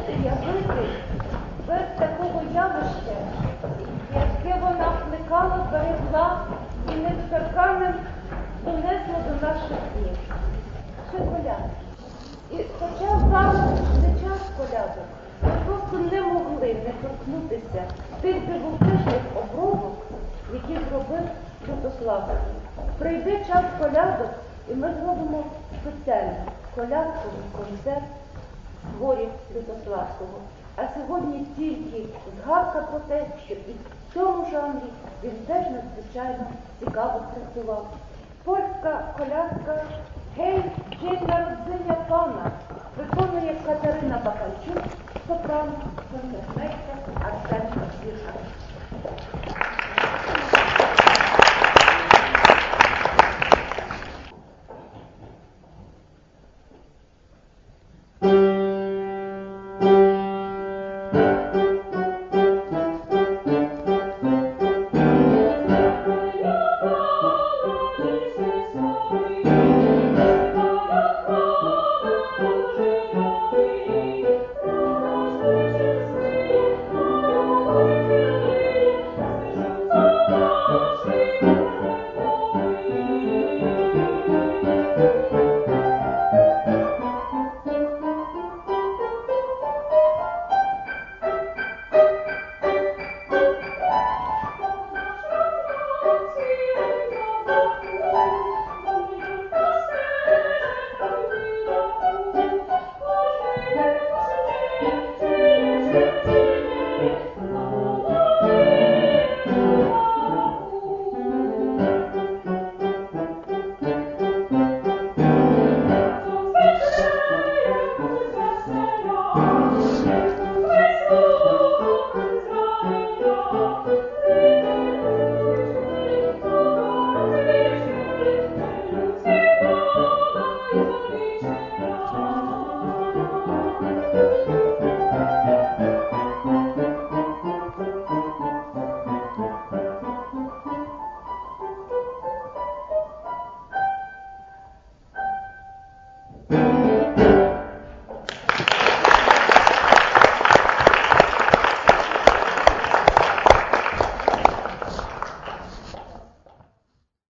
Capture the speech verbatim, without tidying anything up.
явити без такого явища, яке вона плекала, берегла і недоторканним донесла до наших днів. Це колядки. І хоча зараз не час колядок, ми просто не могли не торкнутися тих дивовижних обробок, які зробив Святослав. Прийде час колядок, і ми зробимо спеціальний колядковий концерт творів Святославського. А сьогодні тільки згадка про те, що і в цьому жанрі він теж надзвичайно цікаво працював. Польська колядка «Гей, день народження пана» виконує Катерина Бакальчук, сопрано, контртмейстер Арсен Віршак.